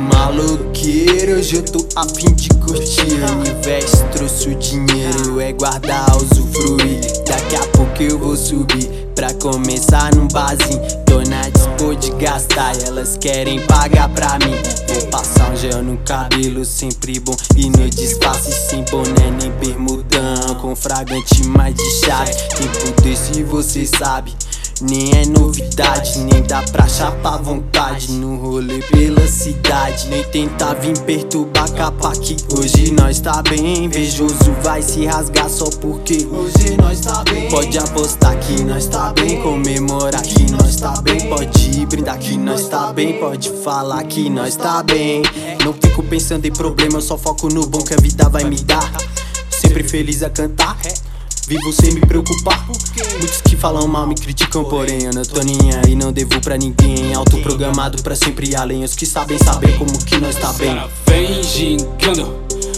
maloqueiro, hoje eu tô a fim de curtir. O universo trouxe o dinheiro, é guardar, usufruir. Daqui a pouco eu vou subir pra começar num barzinho. Tô na dispo de gastar e elas querem pagar pra mim. Vou passar um gel no cabelo, sempre bom. E no disfarce sem boné nem bermudão, com fragante mais de chave. Tempo desse você sabe, nem é novidade, nem dá pra chapar à vontade no rolê pela cidade. Nem tentar vir perturbar capa que hoje nós tá bem. Invejoso vai se rasgar só porque hoje nós tá bem. Pode apostar que nós tá bem, comemorar que nós tá bem. Pode brindar que nós tá bem, pode falar que nós tá bem. Não fico pensando em problema, eu só foco no bom que a vida vai me dar. Sempre feliz a cantar, vivo sem me preocupar. Muitos que falam mal me criticam, porém eu não tô nem aí, não devo pra ninguém. Autoprogramado pra sempre além, os que sabem saber como que nós tá bem. Cara vem gingando,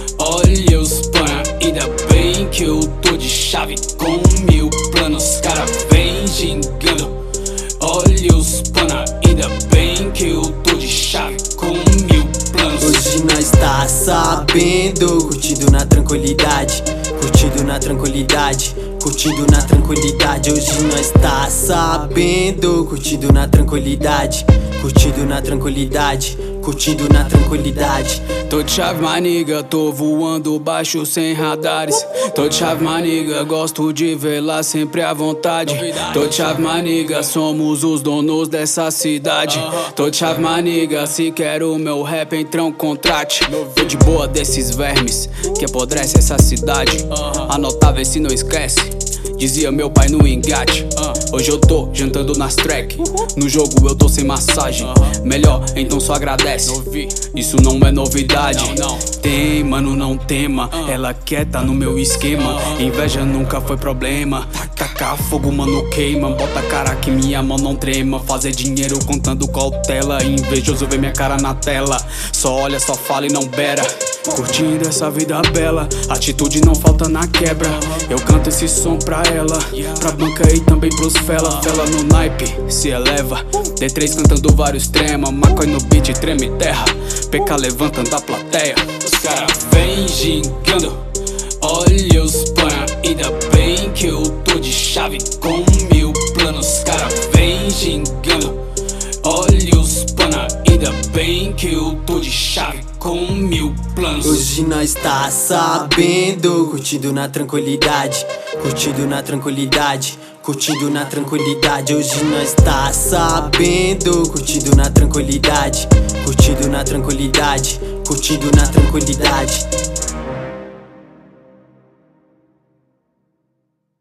olha os pana, ainda bem que eu tô de chave com 1000 planos. Cara vem gingando, olha os pana, ainda bem que eu tô de chave com 1000 planos. Hoje nós tá sabendo, curtindo na tranquilidade, curtindo na tranquilidade, curtindo na tranquilidade. Hoje nós tá sabendo, curtindo na tranquilidade, curtindo na tranquilidade, curtindo na tranquilidade. Tô de chave, maniga, tô voando baixo sem radares. Tô de chave, maniga, gosto de ver lá sempre à vontade. Tô de chave, maniga, somos os donos dessa cidade. Tô de chave, maniga, se quer o meu rap, então contrate. Tô de boa desses vermes que apodrece essa cidade. Anota, vê se não esquece, dizia meu pai no engate. Hoje eu tô jantando nas track, no jogo eu tô sem massagem. Melhor, então só agradece, isso não é novidade. Tem, mano, não tema, ela quer tá no meu esquema. Inveja nunca foi problema, tacar fogo, mano, queima. Bota a cara que minha mão não trema. Fazer dinheiro contando cautela, invejoso ver minha cara na tela. Só olha, só fala e não bera, curtindo essa vida bela. Atitude não falta na quebra, eu canto esse som pra ela, pra banca e também pros fela. Fela no naipe, se eleva, D3 cantando vários trema. Maconha no beat, treme terra, PK levantando a plateia. Os cara vem gingando, olha os pana, ainda bem que eu tô de chave com 1000 planos. Cara vem gingando, olha os pana, ainda bem que eu tô de chave com 1000 planos. Hoje nós tá sabendo, curtindo na tranquilidade, curtindo na tranquilidade, curtindo na tranquilidade. Hoje nós tá sabendo, curtindo na tranquilidade, curtindo na tranquilidade, curtindo na tranquilidade.